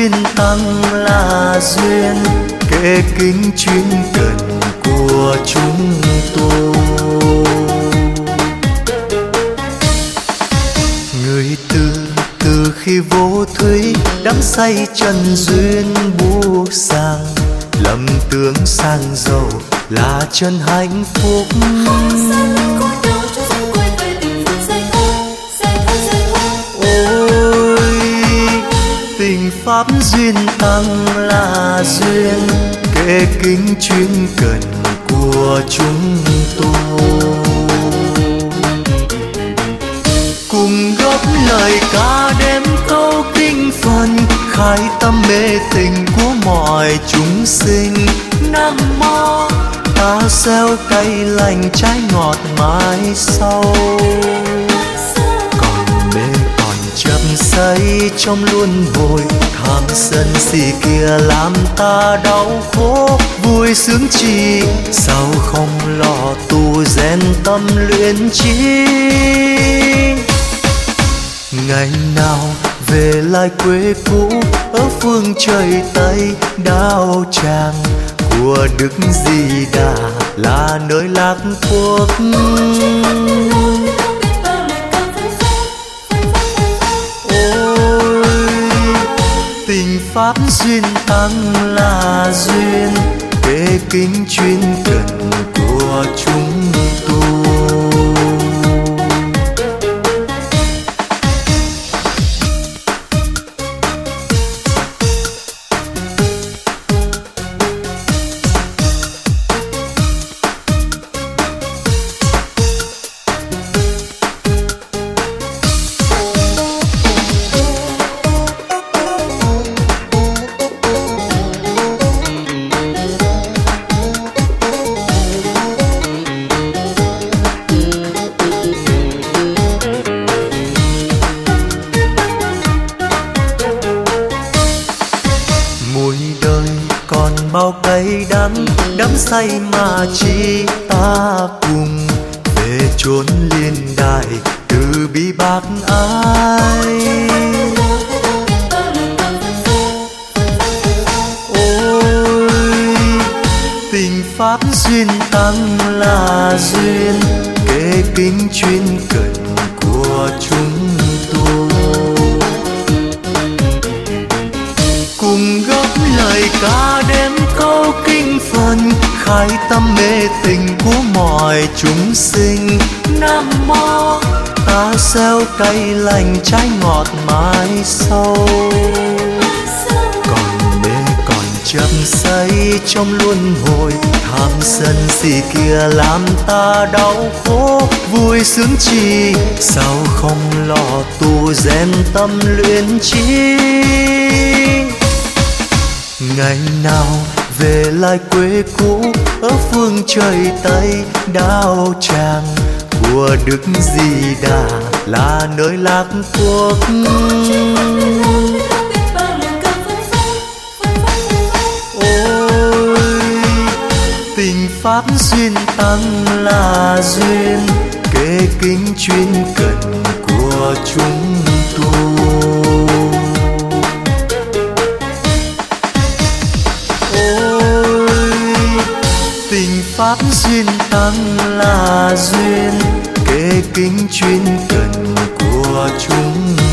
duyên tăng là duyên, kệ kính chuyên cần của chúng tôi. Người từ khi vô thủy đắm say trần duyên buông sang, lầm tưởng sang giàu là chân hạnh phúc. Ôi tình pháp duyên tăng là duyên, kệ kính chuyên cần của chúng tôi. Cùng góp lời ca đêm câu kinh phần, khai tâm mê tình của mọi chúng sinh. Nam mô ta gieo cây lành trái ngọt mãi sau, còn mê còn chấp say trong luân hồi. Tham sân si kia làm ta đau khổ, vui sướng chi sao không lo tu rèn tâm luyện trí. Ngày nào về lại quê cũ ở phương trời Tây, Đao Tràng của Đức Di Đà là nơi lạc quốc. Ôi tình pháp duyên tăng là duyên, kệ kính chuyên cần của chúng tôi. Bao cay đắng đắm say mà chi ta cùng về chốn liên đài từ bi bác ái. Ôi tình pháp duyên tăng là duyên, kệ kính chuyên cần của chúng tôi. Cùng góp lời ca đêm câu kinh phần, khai tâm mê tình của mọi chúng sinh. Nam mô ta gieo cây lành trái ngọt mãi sau, còn mê còn chấp say trong luân hồi. Tham sân si kia làm ta đau khổ, vui sướng chi sao không lo tu rèn tâm luyện trí. Ngày nào về lại quê cũ ở phương trời Tây, Đao Tràng của Đức Di Đà là nơi lạc quốc. Ôi tình pháp duyên tăng là duyên, kệ kính chuyên cần của chúng tôi. Tình pháp duyên tăng là duyên, kệ kính chuyên cần của chúng